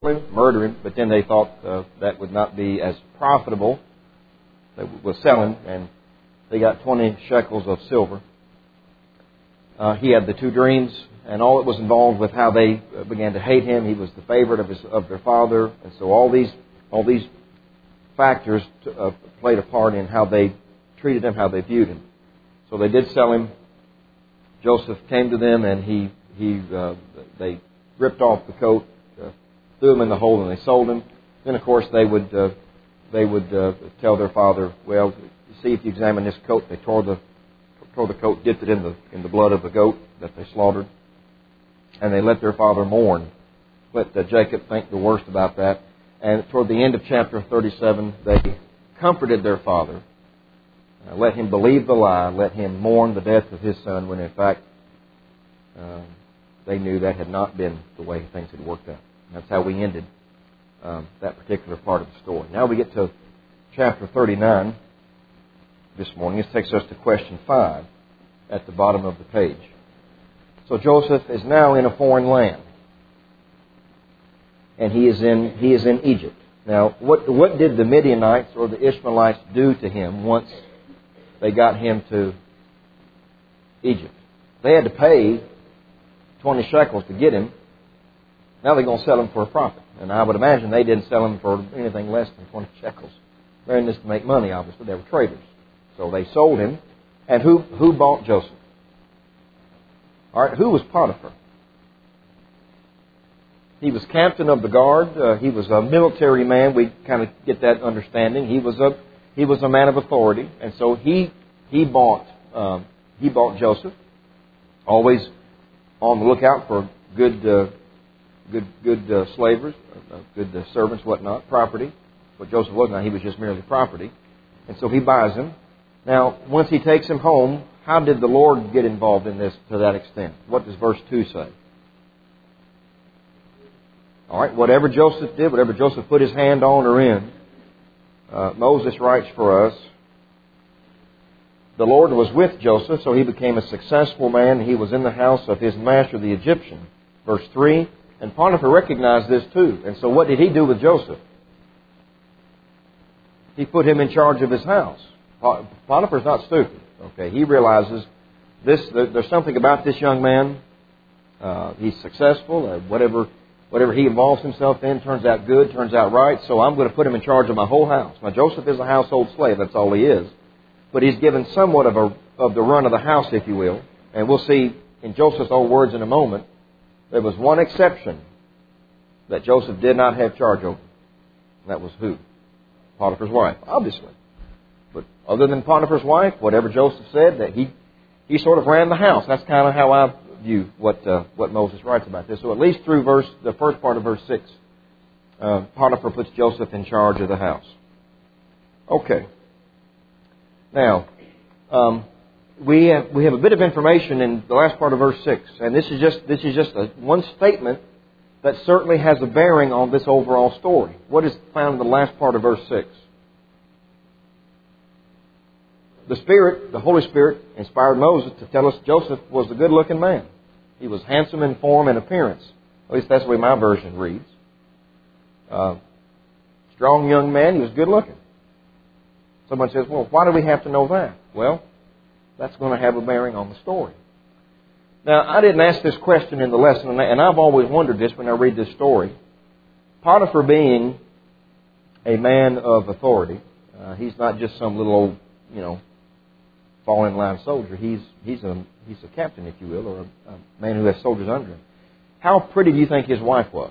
murder him, but then they thought that would not be as profitable. They would sell him, and they got 20 shekels of silver. He had the two dreams, and all that was involved with how they began to hate him. He was the favorite of their father, and so all these factors played a part in how they treated him, how they viewed him. So they did sell him. Joseph came to them, and they ripped off the coat, threw him in the hole, and they sold him. Then, of course, they would tell their father, "Well, see if you examine this coat." They tore the coat, dipped it in the blood of the goat that they slaughtered, and they let their father mourn. Let Jacob think the worst about that. And toward the end of chapter 37, they comforted their father, let him believe the lie, let him mourn the death of his son, when in fact they knew that had not been the way things had worked out. And that's how we ended that particular part of the story. Now we get to chapter 39 this morning. This takes us to question 5 at the bottom of the page. So Joseph is now in a foreign land, and he is in Egypt. Now, what did the Midianites or the Ishmaelites do to him once they got him to Egypt? They had to pay 20 shekels to get him. Now they're going to sell him for a profit. And I would imagine they didn't sell him for anything less than 20 shekels. They're in this to make money, obviously. They were traders. So they sold him. And who bought Joseph? All right, who was Potiphar? He was captain of the guard. He was a military man. We kind of get that understanding. He was a man of authority, and so he bought Joseph. Always on the lookout for good slavers, good servants, whatnot, property. But Joseph was not. He was just merely property, and so he buys him. Now, once he takes him home, how did the Lord get involved in this to that extent? What does verse 2 say? All right, whatever Joseph did, whatever Joseph put his hand on or in, Moses writes for us, the Lord was with Joseph, so he became a successful man. He was in the house of his master, the Egyptian. Verse 3, and Potiphar recognized this too. And so what did he do with Joseph? He put him in charge of his house. Potiphar's not stupid. Okay, he realizes there's something about this young man. He's successful. Whatever he involves himself in turns out good, turns out right, so I'm going to put him in charge of my whole house. Now, Joseph is a household slave, that's all he is. But he's given somewhat of the run of the house, if you will. And we'll see in Joseph's own words in a moment, there was one exception that Joseph did not have charge over. And that was who? Potiphar's wife, obviously. But other than Potiphar's wife, whatever Joseph said, that he sort of ran the house. That's kind of how I view what Moses writes about this. So at least through the first part of verse 6, Potiphar puts Joseph in charge of the house. Okay. Now, we have a bit of information in the last part of verse 6, and this is just one statement that certainly has a bearing on this overall story. What is found in the last part of verse 6? The Spirit, the Holy Spirit, inspired Moses to tell us Joseph was a good-looking man. He was handsome in form and appearance. At least that's the way my version reads. Strong young man, he was good-looking. Someone says, well, why do we have to know that? Well, that's going to have a bearing on the story. Now, I didn't ask this question in the lesson, and I've always wondered this when I read this story. Potiphar being a man of authority, he's not just some little old, fall-in-line soldier. He's a captain, if you will, or a man who has soldiers under him. How pretty do you think his wife was?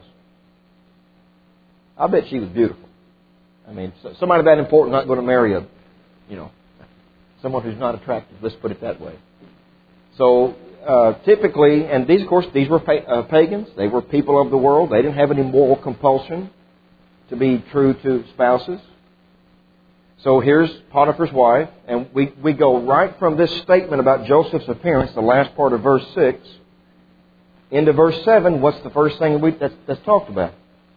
I bet she was beautiful. I mean, somebody that important not going to marry someone who's not attractive. Let's put it that way. So typically, and these were pagans. They were people of the world. They didn't have any moral compulsion to be true to spouses. So here's Potiphar's wife, and we go right from this statement about Joseph's appearance, the last part of verse 6, into verse 7. What's the first thing that's talked about?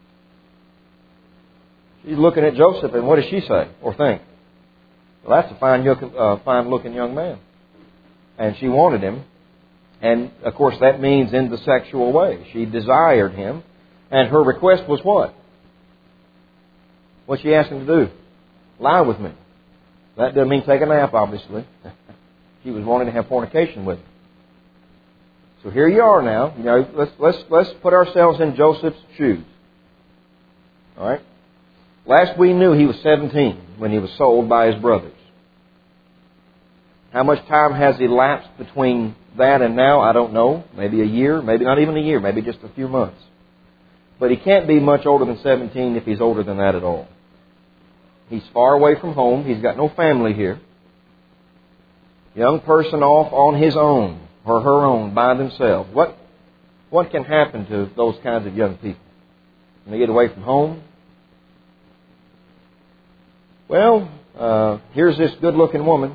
She's looking at Joseph, and what does she say or think? Well, that's a fine-looking young man. And she wanted him. And, of course, that means in the sexual way. She desired him. And her request was what? What she asked him to do? Lie with me. That doesn't mean take a nap, obviously. She was wanting to have fornication with him. So here you are now. You know, let's put ourselves in Joseph's shoes. All right. Last we knew, he was 17 when he was sold by his brothers. How much time has elapsed between that and now? I don't know. Maybe a year. Maybe not even a year. Maybe just a few months. But he can't be much older than 17 if he's older than that at all. He's far away from home. He's got no family here. Young person off on his own or her own by themselves. What can happen to those kinds of young people when they get away from home? Well, here's this good-looking woman,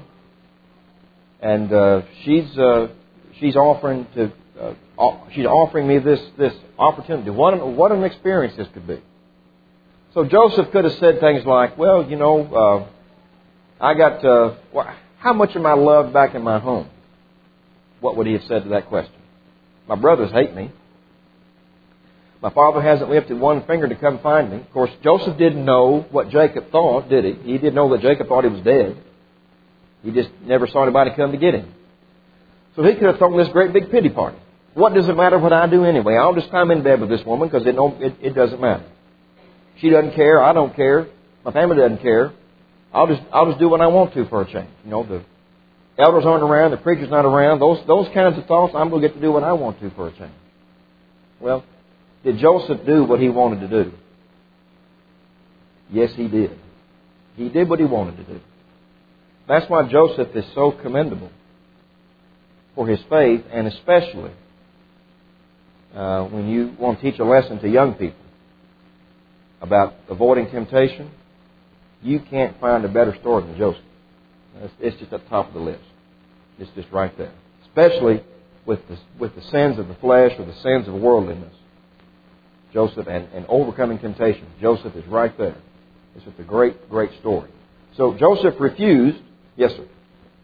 and she's offering me this opportunity. What an experience this could be. So Joseph could have said things like, "Well, you know, I got how much am I loved back in my home?" What would he have said to that question? My brothers hate me. My father hasn't lifted one finger to come find me. Of course, Joseph didn't know what Jacob thought, did he? He didn't know that Jacob thought he was dead. He just never saw anybody come to get him. So he could have thrown this great big pity party. What does it matter what I do anyway? I'll just climb in bed with this woman because it doesn't matter. She doesn't care. I don't care. My family doesn't care. I'll just do what I want to for a change. You know, the elders aren't around, the preacher's not around. Those kinds of thoughts, I'm going to get to do what I want to for a change. Well, did Joseph do what he wanted to do? Yes, he did. He did what he wanted to do. That's why Joseph is so commendable for his faith, and especially when you want to teach a lesson to young people about avoiding temptation. You can't find a better story than Joseph. It's just at the top of the list. It's just right there. Especially with the sins of the flesh or the sins of worldliness. Joseph and overcoming temptation. Joseph is right there. It's just a great, great story. So Joseph refused. Yes, sir.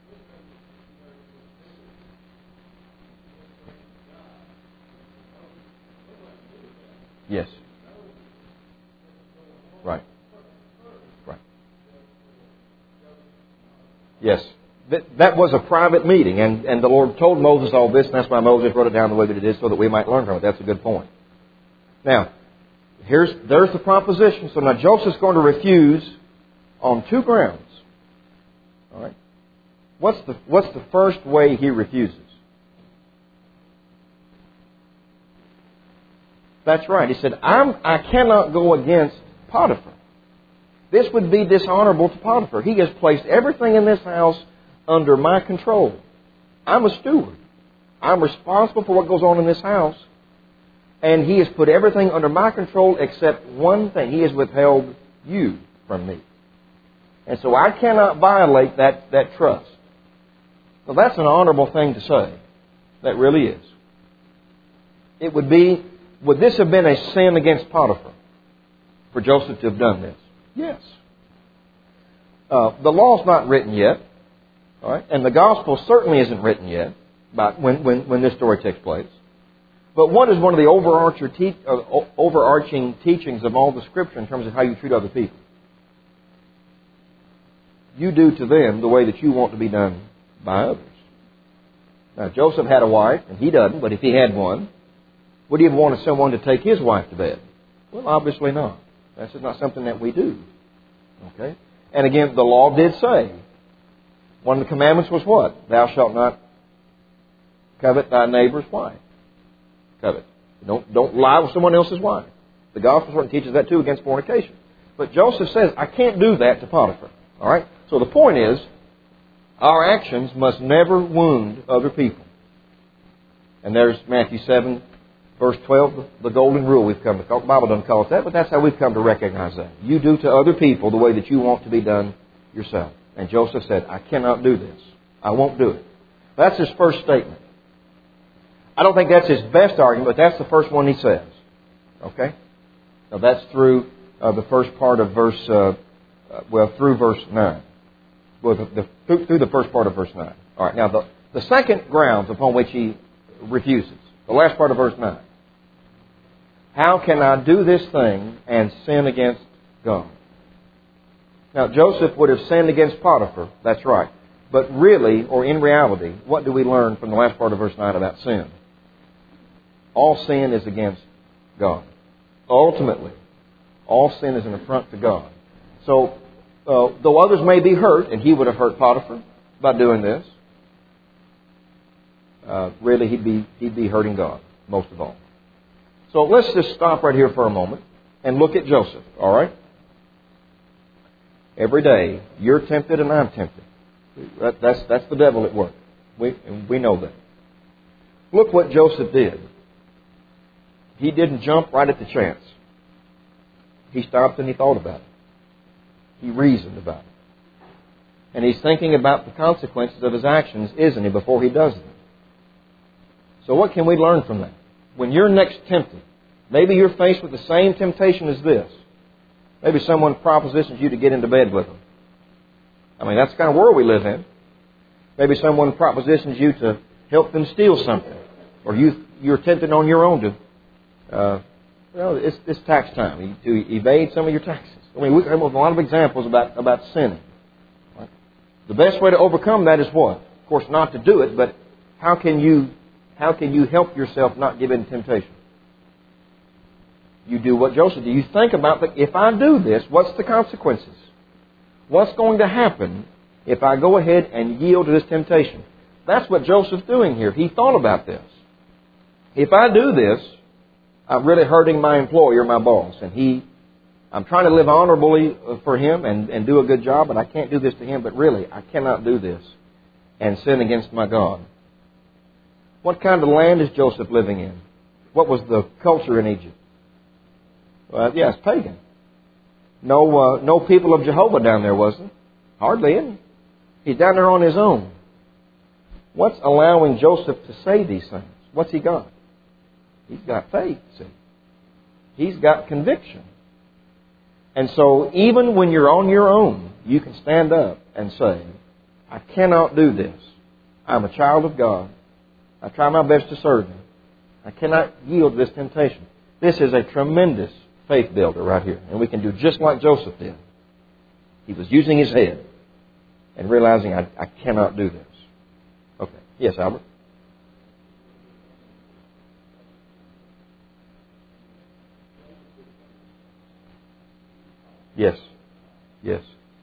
Yes. Right. Right. Yes. That was a private meeting, and the Lord told Moses all this, and that's why Moses wrote it down the way that it is, so that we might learn from it. That's a good point. Now, there's the proposition. So now Joseph's going to refuse on two grounds. All right. What's the first way he refuses? That's right. He said, I cannot go against Potiphar. This would be dishonorable to Potiphar. He has placed everything in this house under my control. I'm a steward. I'm responsible for what goes on in this house. And he has put everything under my control except one thing. He has withheld you from me. And so I cannot violate that trust. Well, that's an honorable thing to say. That really is. It would be, would this have been a sin against Potiphar for Joseph to have done this? Yes. The law's not written yet. All right? And the gospel certainly isn't written yet about when this story takes place. But what is one of the overarching teachings of all the Scripture in terms of how you treat other people? You do to them the way that you want to be done by others. Now, Joseph had a wife, and he doesn't, but if he had one, would he have wanted someone to take his wife to bed? Well, obviously not. That's just not something that we do. Okay? And again, the law did say, one of the commandments was what? Thou shalt not covet thy neighbor's wife. Covet. Don't lie with someone else's wife. The gospel certainly teaches that too against fornication. But Joseph says, I can't do that to Potiphar. All right? So the point is, our actions must never wound other people. And there's Matthew 7, verse 12, the golden rule we've come to call. The Bible doesn't call it that, but that's how we've come to recognize that. You do to other people the way that you want to be done yourself. And Joseph said, I cannot do this. I won't do it. That's his first statement. I don't think that's his best argument, but that's the first one he says. Okay? Now that's through the first part of verse, through verse 9. Well, through the first part of verse 9. All right, now the second grounds upon which he refuses, the last part of verse 9. How can I do this thing and sin against God? Now, Joseph would have sinned against Potiphar. That's right. But really, or in reality, what do we learn from the last part of verse 9 about sin? All sin is against God. Ultimately, all sin is an affront to God. So, though others may be hurt, and he would have hurt Potiphar by doing this, really he'd be hurting God most of all. So let's just stop right here for a moment and look at Joseph, all right? Every day, you're tempted and I'm tempted. That's the devil at work. We know that. Look what Joseph did. He didn't jump right at the chance. He stopped and he thought about it. He reasoned about it. And he's thinking about the consequences of his actions, isn't he, before he does them. So what can we learn from that? When you're next tempted, maybe you're faced with the same temptation as this. Maybe someone propositions you to get into bed with them. I mean, that's the kind of world we live in. Maybe someone propositions you to help them steal something. Or you're tempted on your own to, it's tax time, to evade some of your taxes. I mean, we have a lot of examples about sinning. Right? The best way to overcome that is what? Of course, not to do it, but how can you help yourself not give in to temptation? You do what Joseph did. You think about, if I do this, what's the consequences? What's going to happen if I go ahead and yield to this temptation? That's what Joseph's doing here. He thought about this. If I do this, I'm really hurting my employer, my boss. And I'm trying to live honorably for him and do a good job, but I can't do this to him. But really, I cannot do this and sin against my God. What kind of land is Joseph living in? What was the culture in Egypt? Yes, pagan. No people of Jehovah down there, was there? Hardly any. He's down there on his own. What's allowing Joseph to say these things? What's he got? He's got faith, see. He's got conviction. And so even when you're on your own, you can stand up and say, I cannot do this. I'm a child of God. I try my best to serve Him. I cannot yield to this temptation. This is a tremendous faith builder right here. And we can do just like Joseph did. He was using his head and realizing, I cannot do this. Okay. Yes, Albert? Yes. Yes.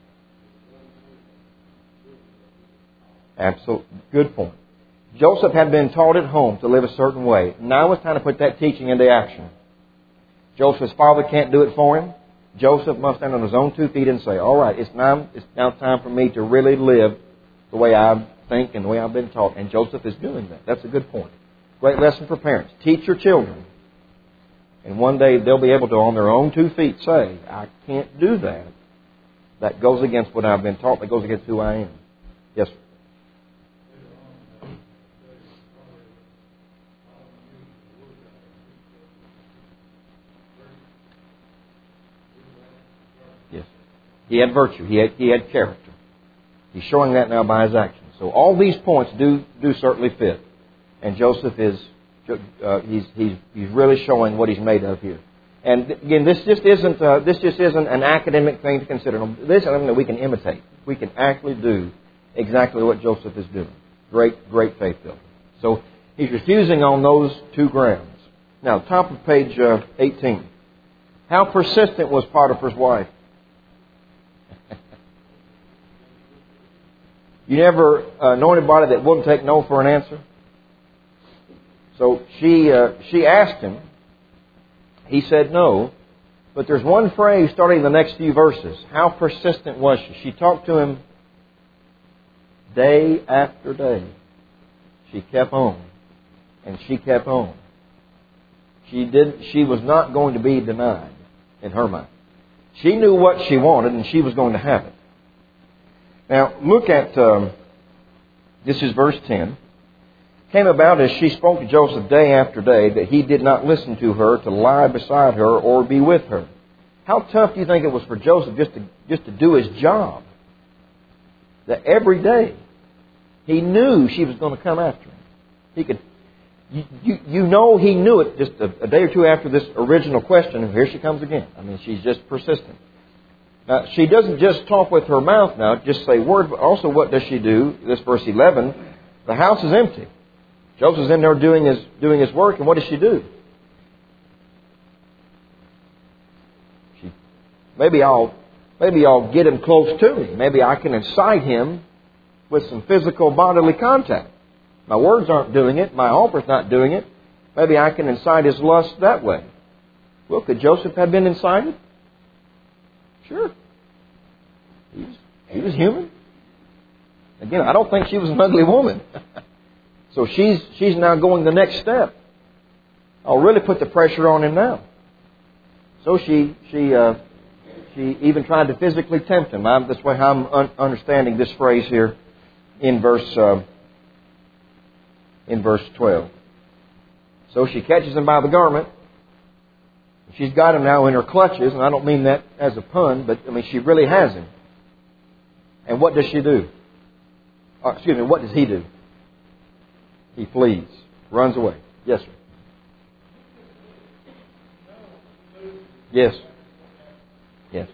Absolutely. Good point. Joseph had been taught at home to live a certain way. Now it's time to put that teaching into action. Joseph's father can't do it for him. Joseph must stand on his own 2 feet and say, all right, it's now time for me to really live the way I think and the way I've been taught. And Joseph is doing that. That's a good point. Great lesson for parents. Teach your children. And one day they'll be able to, on their own 2 feet, say, I can't do that. That goes against what I've been taught. That goes against who I am. Yes, sir. Yes. He had virtue. He had character. He's showing that now by his actions. So all these points do certainly fit. And Joseph is he's really showing what he's made of here. And again, this just isn't an academic thing to consider. This is something that we can imitate. We can actually do exactly what Joseph is doing. Great faith building. So he's refusing on those 2 grounds. Now, top of page 18. How persistent was Potiphar's wife? You never know anybody that wouldn't take no for an answer? So she asked him. He said no. But there's one phrase starting in the next few verses. How persistent was she? She talked to him day after day. She kept on. And she kept on. She was not going to be denied in her mind. She knew what she wanted and she was going to have it. Now, look at, this is verse 10. Came about as she spoke to Joseph day after day that he did not listen to her, to lie beside her, or be with her. How tough do you think it was for Joseph just to do his job? That every day he knew she was going to come after him. You know he knew it just a day or two after this original question, and here she comes again. I mean, she's just persistent. She doesn't just talk with her mouth now, just say word, but also what does she do? This verse 11, the house is empty. Joseph's in there doing his work, and what does she do? Maybe I'll get him close to me. Maybe I can incite him with some physical bodily contact. My words aren't doing it. My offer's not doing it. Maybe I can incite his lust that way. Well, could Joseph have been incited? Sure. He was human. Again, I don't think she was an ugly woman. So she's now going the next step. I'll really put the pressure on him now. So she even tried to physically tempt him. That's why I'm understanding this phrase here in verse 12. So she catches him by the garment. She's got him now in her clutches, and I don't mean that as a pun, but I mean she really has him. And what does she do? What does he do? He flees, runs away. Yes, sir. Yes. Yes.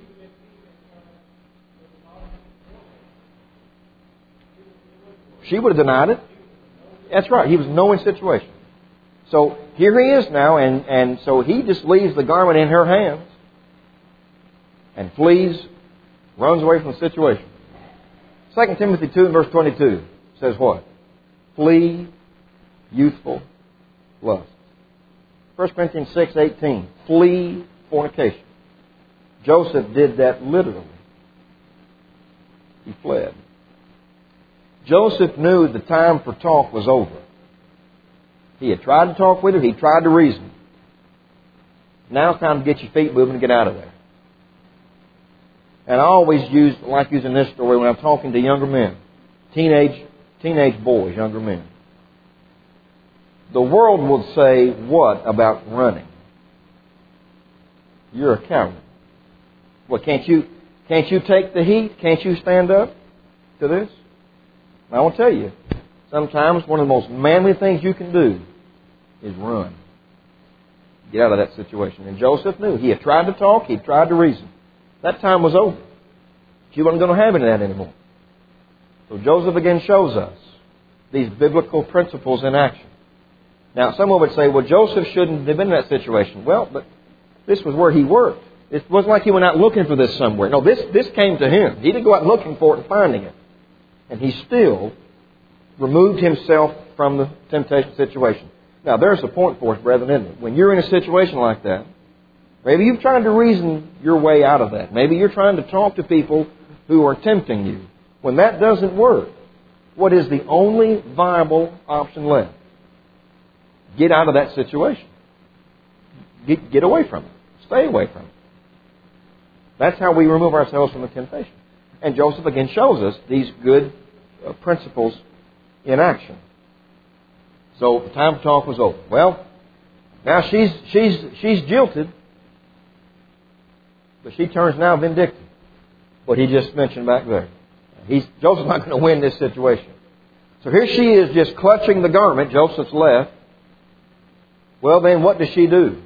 She would have denied it. That's right. He was in no win situation. So here he is now, and so he just leaves the garment in her hands and flees, runs away from the situation. 2 Timothy 2 and verse 22 says what? Flee youthful lust. 1 Corinthians 6:18. Flee fornication. Joseph did that literally. He fled. Joseph knew the time for talk was over. He had tried to talk with her. He tried to reason. Now it's time to get your feet moving and get out of there. And I always like using this story when I'm talking to younger men. Teenage boys, younger men. The world would say, what about running? You're a coward. Well, can't you take the heat? Can't you stand up to this? I will tell you, sometimes one of the most manly things you can do is run. Get out of that situation. And Joseph knew. He had tried to talk. He had tried to reason. That time was over. She wasn't going to have any of that anymore. So Joseph again shows us these biblical principles in action. Now, someone would say, well, Joseph shouldn't have been in that situation. Well, but this was where he worked. It wasn't like he went out looking for this somewhere. No, this came to him. He didn't go out looking for it and finding it. And he still removed himself from the temptation situation. Now, there's a point for us, brethren, isn't it? When you're in a situation like that, maybe you're trying to reason your way out of that. Maybe you're trying to talk to people who are tempting you. When that doesn't work, what is the only viable option left? Get out of that situation. Get away from it. Stay away from it. That's how we remove ourselves from the temptation. And Joseph again shows us these good principles in action. So the time for talk was over. Well, now she's jilted, but she turns now vindictive. What he just mentioned back there. Joseph's not going to win this situation. So here she is just clutching the garment. Joseph's left. Well, then what does she do?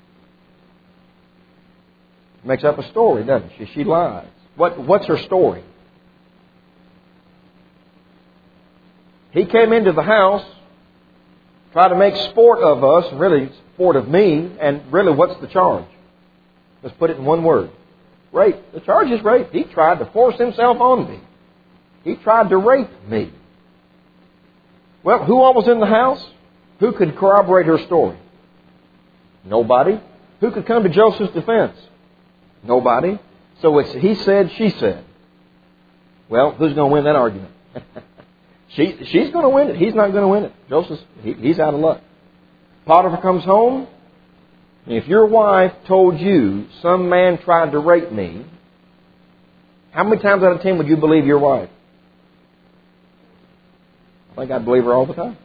Makes up a story, doesn't she? She lies. What's her story? He came into the house, tried to make sport of us, really sport of me, and really what's the charge? Let's put it in one word. Rape. The charge is rape. He tried to force himself on me. He tried to rape me. Well, who all was in the house? Who could corroborate her story? Nobody. Who could come to Joseph's defense? Nobody. So it's he said, she said. Well, who's going to win that argument? She's going to win it. He's not going to win it. Joseph, he's out of luck. Potiphar comes home. And if your wife told you some man tried to rape me, how many times out of 10 would you believe your wife? I think I'd believe her all the time.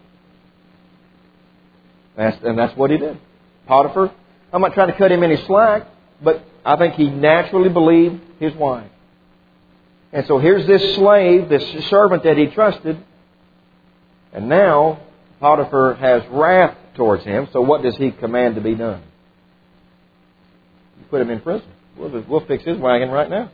And that's what he did. Potiphar, I'm not trying to cut him any slack, but I think he naturally believed his wife. And so here's this slave, this servant that he trusted. And now Potiphar has wrath towards him, so what does he command to be done? You put him in prison. We'll fix his wagon right now.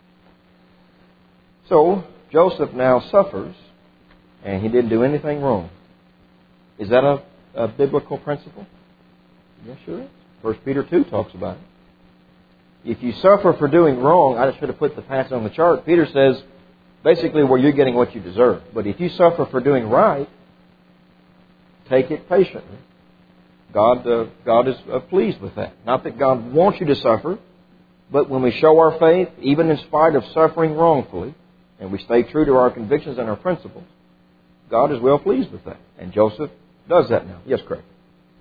So Joseph now suffers, and he didn't do anything wrong. Is that a biblical principle? Yes, sure is. 1 Peter 2 talks about it. If you suffer for doing wrong, I should have put the passage on the chart. Peter says, basically, where you're getting what you deserve. But if you suffer for doing right, take it patiently. God is pleased with that. Not that God wants you to suffer, but when we show our faith, even in spite of suffering wrongfully, and we stay true to our convictions and our principles, God is well pleased with that. And Joseph does that now. Yes, Craig.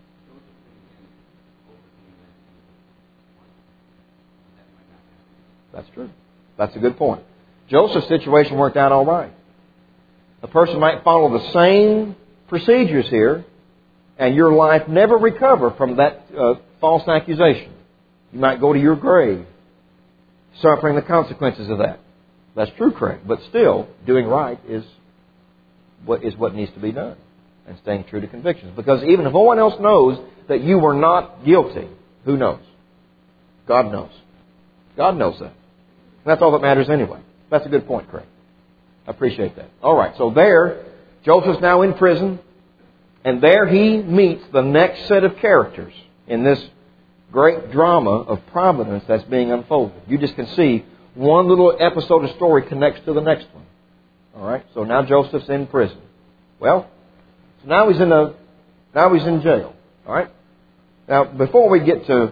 That's true. That's a good point. Joseph's situation worked out all right. A person might follow the same procedures here, and your life never recover from that false accusation. You might go to your grave suffering the consequences of that. That's true, Craig. But still, doing right is what needs to be done, and staying true to convictions. Because even if no one else knows that you were not guilty, who knows? God knows. God knows that. That's all that matters anyway. That's a good point, Craig. I appreciate that. All right, so there, Joseph's now in prison, and there he meets the next set of characters in this great drama of providence that's being unfolded. You just can see one little episode of story connects to the next one. All right, so now Joseph's in prison. Well, so now he's in jail. All right. Now, before we get to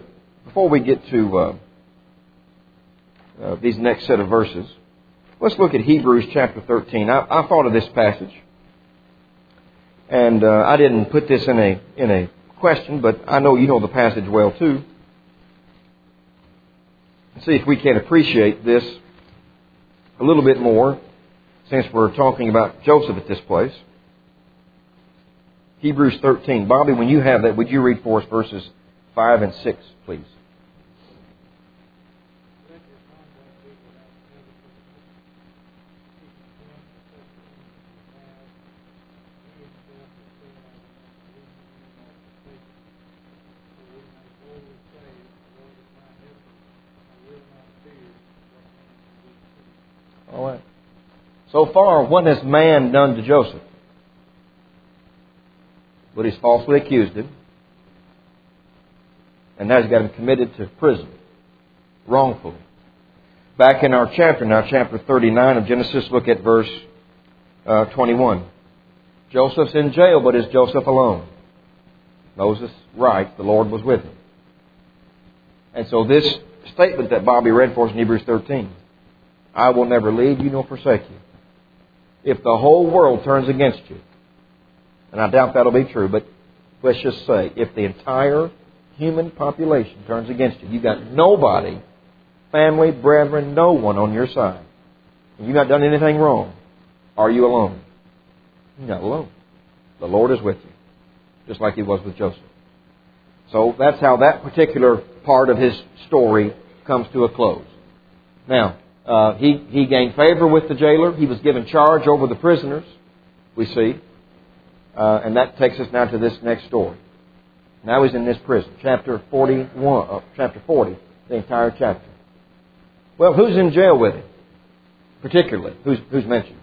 these next set of verses, let's look at Hebrews chapter 13. I thought of this passage, and I didn't put this in a question, but I know you know the passage well too. Let's see if we can appreciate this a little bit more, since we're talking about Joseph at this place. Hebrews 13. Bobby, when you have that, would you read for us verses 5 and 6, please? All right. So far, what has man done to Joseph? Well, he's falsely accused him. And now he's got him committed to prison. Wrongfully. Back in our chapter now, chapter 39 of Genesis, look at verse 21. Joseph's in jail, but is Joseph alone? Moses writes, the Lord was with him. And so this statement that Bobby read for us in Hebrews 13, I will never leave you nor forsake you. If the whole world turns against you, and I doubt that'll be true, but let's just say, if the entire human population turns against you, you've got nobody, family, brethren, no one on your side, and you've not done anything wrong, are you alone? You're not alone. The Lord is with you, just like He was with Joseph. So that's how that particular part of his story comes to a close. Now, he gained favor with the jailer. He was given charge over the prisoners, we see. And that takes us now to this next story. Now he's in this prison. Chapter 40, the entire chapter. Well, who's in jail with him? Particularly, who's mentioned?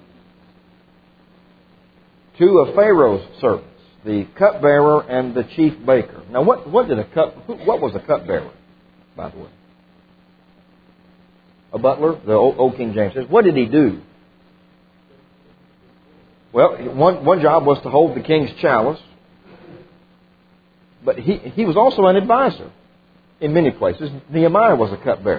Two of Pharaoh's servants, the cupbearer and the chief baker. Now, what was a cupbearer, by the way? A butler? The old King James says. What did he do? Well, one job was to hold the king's chalice. But he was also an advisor in many places. Nehemiah was a cupbearer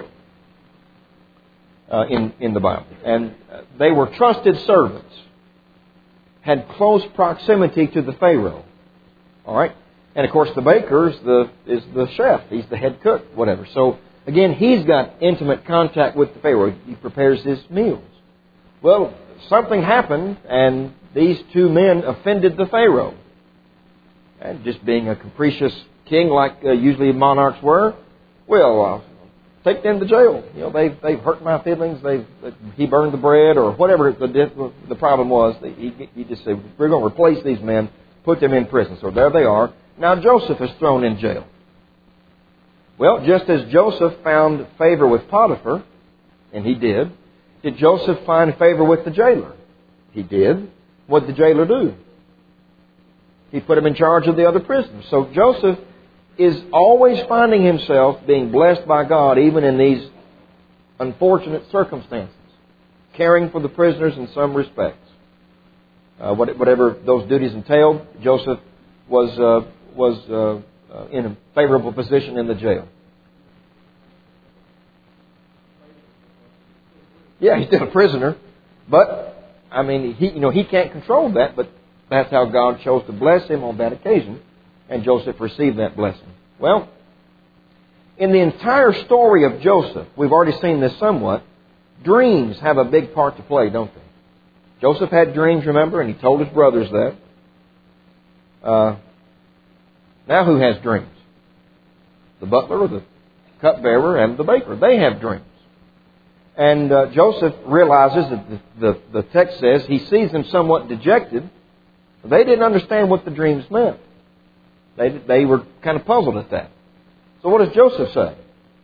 in the Bible. And they were trusted servants. Had close proximity to the Pharaoh. All right? And of course the baker is the chef. He's the head cook, whatever. So again, he's got intimate contact with the Pharaoh. He prepares his meals. Well, something happened, and these two men offended the Pharaoh. And just being a capricious king like usually monarchs were, well, take them to jail. You know, they've hurt my feelings. He burned the bread or whatever the problem was. He just said, we're going to replace these men, put them in prison. So there they are. Now Joseph is thrown in jail. Well, just as Joseph found favor with Potiphar, and he did Joseph find favor with the jailer? He did. What did the jailer do? He put him in charge of the other prisoners. So Joseph is always finding himself being blessed by God, even in these unfortunate circumstances, caring for the prisoners in some respects. Whatever those duties entailed, Joseph was in a favorable position in the jail. Yeah, he's still a prisoner, but I mean, he can't control that. But that's how God chose to bless him on that occasion, and Joseph received that blessing. Well, in the entire story of Joseph, we've already seen this somewhat. Dreams have a big part to play, don't they? Joseph had dreams, remember, and he told his brothers that. Now who has dreams? The butler, the cupbearer, and the baker. They have dreams. And Joseph realizes that the text says he sees them somewhat dejected. They didn't understand what the dreams meant. They were kind of puzzled at that. So what does Joseph say?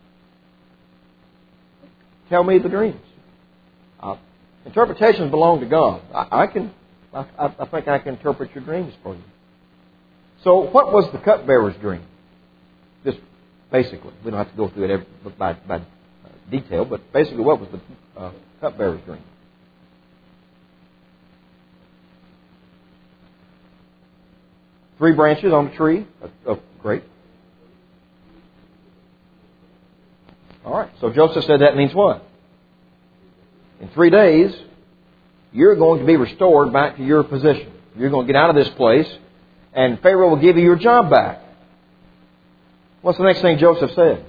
Tell me the dreams. Interpretations belong to God. I think I can interpret your dreams for you. So what was the cupbearer's dream? Just basically. We don't have to go through it by detail, but basically what was the cupbearer's dream? Three branches on a tree. Great. All right. So Joseph said that means what? In 3 days, you're going to be restored back to your position. You're going to get out of this place, and Pharaoh will give you your job back. What's the next thing Joseph said?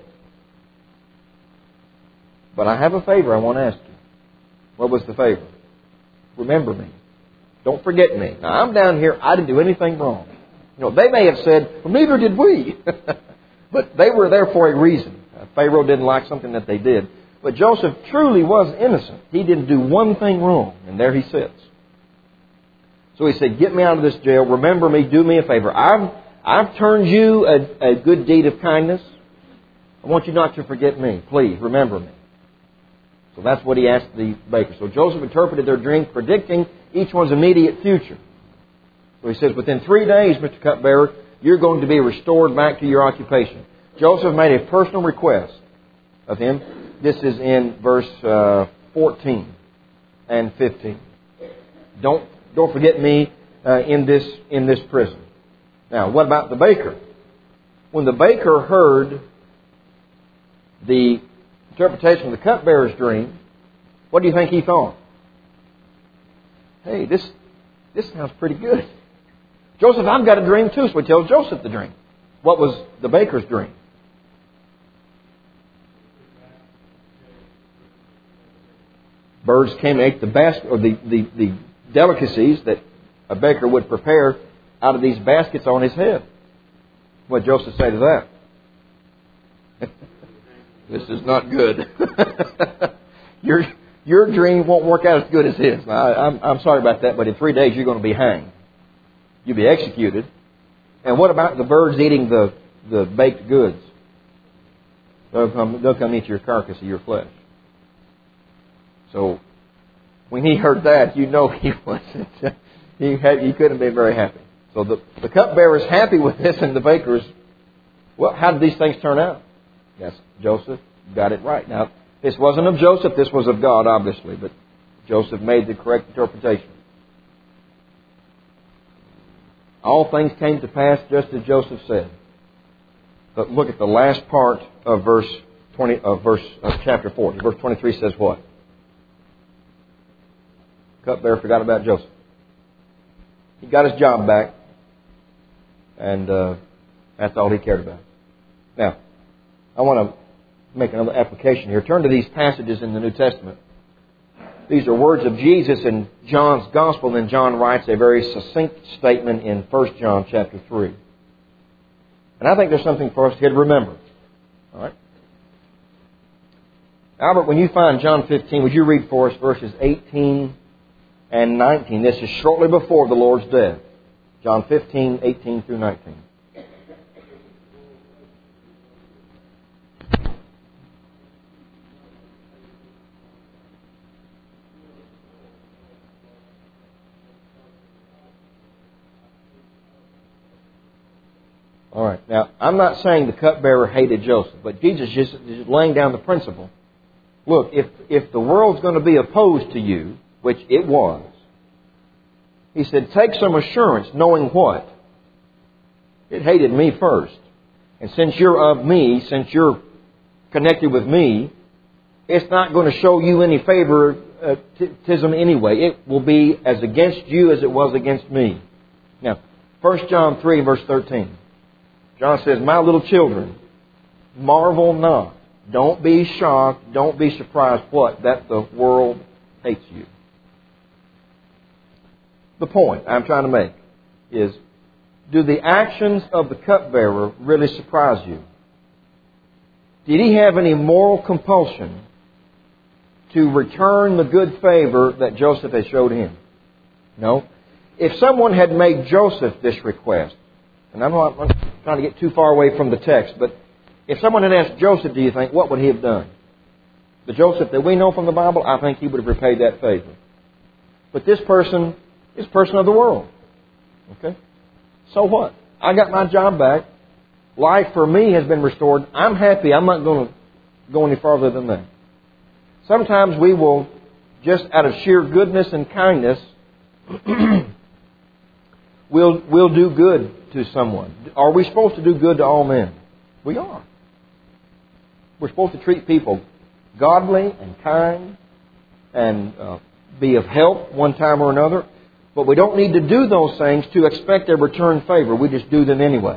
But I have a favor I want to ask you. What was the favor? Remember me. Don't forget me. Now, I'm down here. I didn't do anything wrong. They may have said, well, neither did we. But they were there for a reason. Pharaoh didn't like something that they did. But Joseph truly was innocent. He didn't do one thing wrong. And there he sits. So he said, get me out of this jail. Remember me. Do me a favor. I've turned you a good deed of kindness. I want you not to forget me. Please, remember me. So that's what he asked the baker. So Joseph interpreted their dream, predicting each one's immediate future. So he says, within 3 days, Mr. Cupbearer, you're going to be restored back to your occupation. Joseph made a personal request of him. This is in verse 14 and 15. Don't forget me in this prison. Now, what about the baker? When the baker heard the interpretation of the cupbearer's dream, what do you think he thought? Hey, this sounds pretty good. Joseph, I've got a dream too. So he tells Joseph the dream. What was the baker's dream? Birds came and ate the basket, or the delicacies that a baker would prepare out of these baskets on his head. What did Joseph say to that? This is not good. Your dream won't work out as good as his. I'm sorry about that, but in 3 days you're going to be hanged. You'll be executed. And what about the birds eating the baked goods? They'll come eat your carcass of your flesh. So when he heard that, he wasn't. He couldn't be very happy. So the cupbearer is happy with this, and the baker is. Well, how did these things turn out? Yes, Joseph got it right. Now, this wasn't of Joseph. This was of God, obviously, but Joseph made the correct interpretation. All things came to pass just as Joseph said. But look at the last part of chapter 40. Verse 23 says what? Cupbearer forgot about Joseph. He got his job back, and that's all he cared about. Now, I want to make another application here. Turn to these passages in the New Testament. These are words of Jesus in John's Gospel, and John writes a very succinct statement in 1 John chapter 3. And I think there's something for us here to remember. All right? Albert, when you find John 15, would you read for us verses 18 and 19? This is shortly before the Lord's death. John 15, 18 through 19. All right. Now, I'm not saying the cupbearer hated Joseph, but Jesus just laying down the principle. Look, if the world's going to be opposed to you, which it was, He said, take some assurance knowing what? It hated me first. And since you're of me, since you're connected with me, it's not going to show you any favoritism anyway. It will be as against you as it was against me. Now, 1 John 3, verse 13. John says, my little children, marvel not. Don't be shocked. Don't be surprised. What? That the world hates you. The point I'm trying to make is, do the actions of the cupbearer really surprise you? Did he have any moral compulsion to return the good favor that Joseph had showed him? No. If someone had made Joseph this request, and I'm not trying to get too far away from the text, but if someone had asked Joseph, do you think, what would he have done? The Joseph that we know from the Bible, I think he would have repaid that favor. But this person is person of the world. Okay? So what? I got my job back. Life for me has been restored. I'm happy. I'm not going to go any farther than that. Sometimes we will, just out of sheer goodness and kindness, we'll do good to someone. Are we supposed to do good to all men? We are. We're supposed to treat people godly and kind and be of help one time or another. But we don't need to do those things to expect a return favor. We just do them anyway.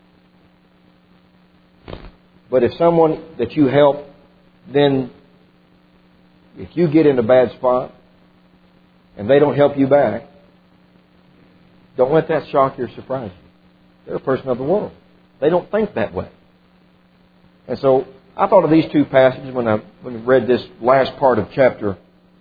But if someone that you help, then if you get in a bad spot and they don't help you back, don't let that shock you or surprise you. They're a person of the world. They don't think that way. And so I thought of these two passages when I read this last part of chapter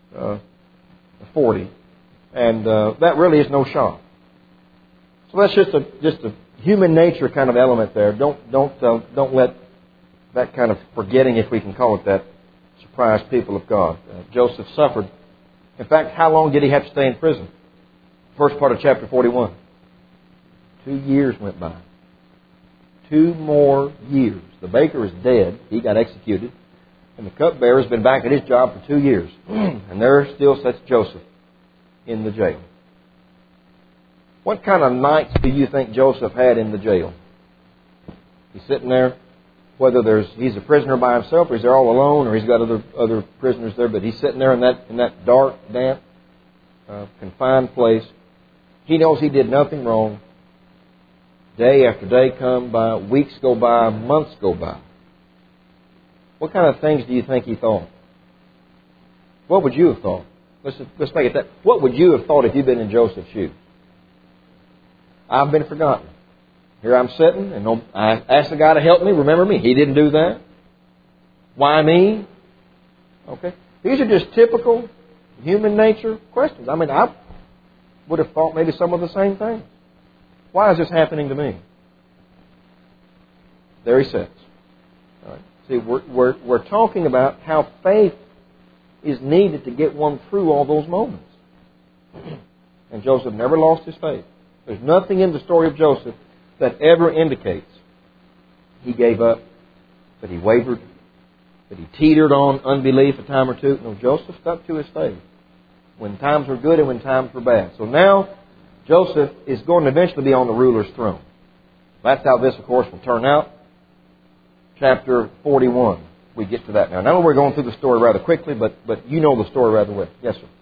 40. And that really is no shock. So that's just a human nature kind of element there. Don't let that kind of forgetting, if we can call it that, surprise people of God. Joseph suffered. In fact, how long did he have to stay in prison? First part of chapter 41. 2 years went by. 2 more years. The baker is dead. He got executed. And the cupbearer has been back at his job for 2 years. And there still sits Joseph in the jail. What kind of nights do you think Joseph had in the jail? He's sitting there, whether he's a prisoner by himself, or he's there all alone, or he's got other prisoners there, but he's sitting there in that dark, damp, confined place. He knows he did nothing wrong. Day after day come by, weeks go by, months go by. What kind of things do you think he thought? What would you have thought? Let's make it that. What would you have thought if you'd been in Joseph's shoes? I've been forgotten. Here I'm sitting, and I asked the guy to help me. Remember me? He didn't do that. Why me? Okay. These are just typical human nature questions. I mean, I would have thought maybe some of the same things. Why is this happening to me? There he sits. All right. See, we're talking about how faith is needed to get one through all those moments. And Joseph never lost his faith. There's nothing in the story of Joseph that ever indicates he gave up, that he wavered, that he teetered on unbelief a time or two. No, Joseph stuck to his faith when times were good and when times were bad. So now Joseph is going to eventually be on the ruler's throne. That's how this, of course, will turn out. Chapter 41. We get to that now. Now we're going through the story rather quickly, but you know the story rather well. Yes, sir.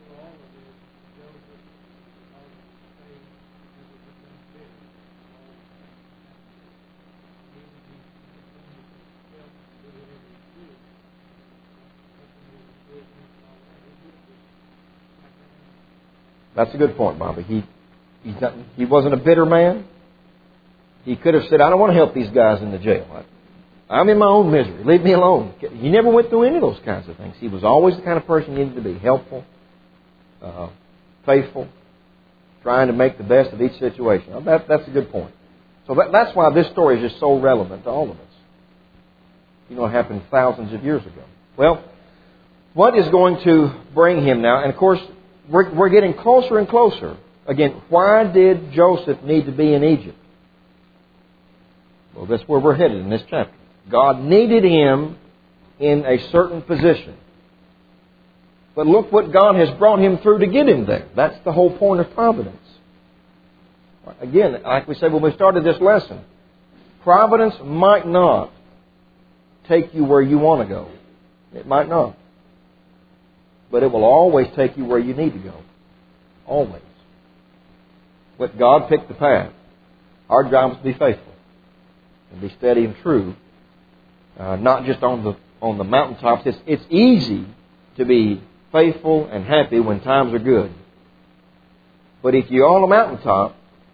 That's a good point, Bobby. He wasn't a bitter man. He could have said, I don't want to help these guys in the jail. I'm in my own misery. Leave me alone. He never went through any of those kinds of things. He was always the kind of person he needed to be. Helpful, faithful, trying to make the best of each situation. That's a good point. So that's why this story is just so relevant to all of us. You know, it happened thousands of years ago. Well, what is going to bring him now? And of course, we're getting closer and closer. Again, why did Joseph need to be in Egypt? Well, that's where we're headed in this chapter. God needed him in a certain position. But look what God has brought him through to get him there. That's the whole point of providence. Again, like we said when we started this lesson, providence might not take you where you want to go. It might not. But it will always take you where you need to go. Always. Let God pick the path. Our job is to be faithful and be steady and true. Not just on the mountaintops. It's easy to be faithful and happy when times are good. But if you're on a mountaintop,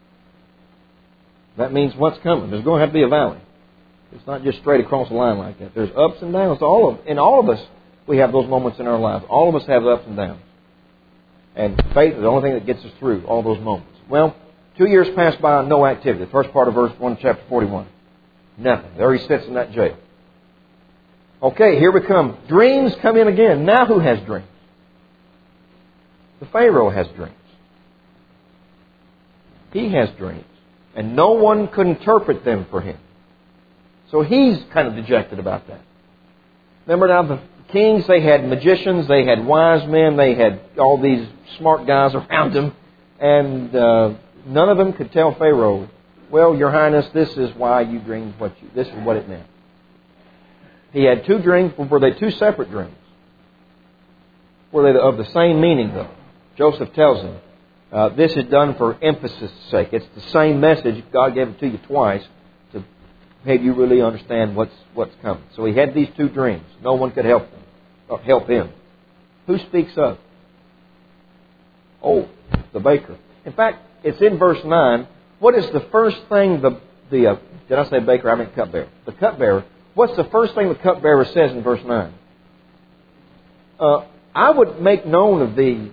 that means what's coming. There's going to have to be a valley. It's not just straight across the line like that. There's ups and downs. In all of us, we have those moments in our lives. All of us have ups and downs. And faith is the only thing that gets us through all those moments. Well, 2 years passed by, no activity. The first part of verse 1, chapter 41. Nothing. There he sits in that jail. Okay, here we come. Dreams come in again. Now who has dreams? The Pharaoh has dreams. He has dreams. And no one could interpret them for him. So he's kind of dejected about that. Remember now, the kings, they had magicians, they had wise men, they had all these smart guys around them. And none of them could tell Pharaoh, well, Your Highness, this is why you dreamed this is what it meant. He had two dreams. Were they two separate dreams? Were they of the same meaning, though? Joseph tells him, this is done for emphasis' sake. It's the same message. God gave it to you twice to have you really understand what's coming. So he had these two dreams. No one could help him. Who speaks up? Oh, the baker. In fact, it's in verse 9. What is the first thing did I say baker? I meant cupbearer. The cupbearer. What's the first thing the cupbearer says in verse 9? I would make known of thee,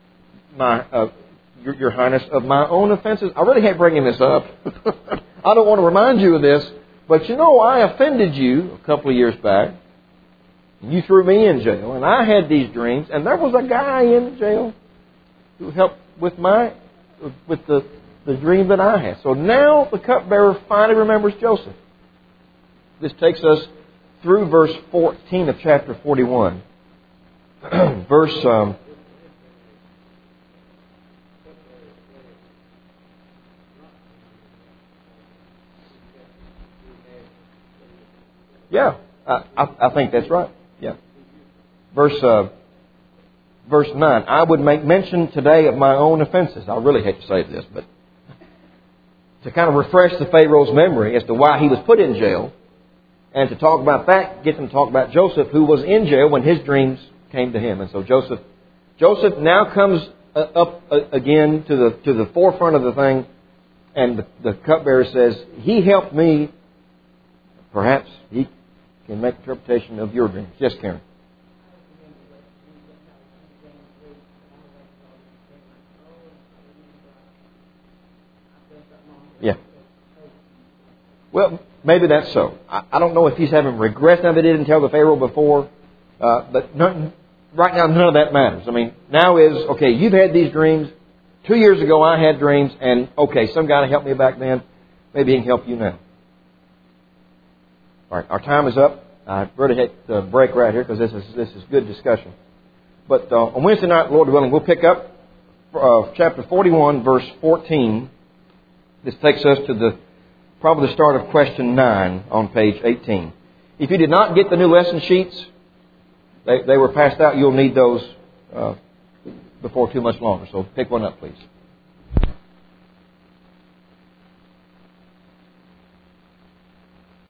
Your Highness, of my own offenses. I really hate bringing this up. I don't want to remind you of this, but you know I offended you a couple of years back. You threw me in jail, and I had these dreams, and there was a guy in jail who helped with the dream that I had. So now the cupbearer finally remembers Joseph. This takes us through verse 14 of chapter 41. Yeah, I think that's right. Yeah. Verse 9. I would make mention today of my own offenses. I really hate to say this, but to kind of refresh the Pharaoh's memory as to why he was put in jail, and to talk about that, get them to talk about Joseph, who was in jail when his dreams came to him. And so Joseph now comes up again to the forefront of the thing, and the cupbearer says, he helped me. Perhaps he can make interpretation of your dreams. Yes, Karen. Yeah. Well, maybe that's so. I don't know if he's having regrets now that he didn't tell the Pharaoh before. But right now, none of that matters. I mean, now is, okay, you've had these dreams. 2 years ago, I had dreams. And, okay, some guy helped me back then. Maybe he can help you now. All right, our time is up. I really hit the break right here because this is good discussion. But on Wednesday night, Lord willing, we'll pick up chapter 41, verse 14. This takes us to probably the start of question 9 on page 18. If you did not get the new lesson sheets, they were passed out. You'll need those before too much longer. So pick one up, please.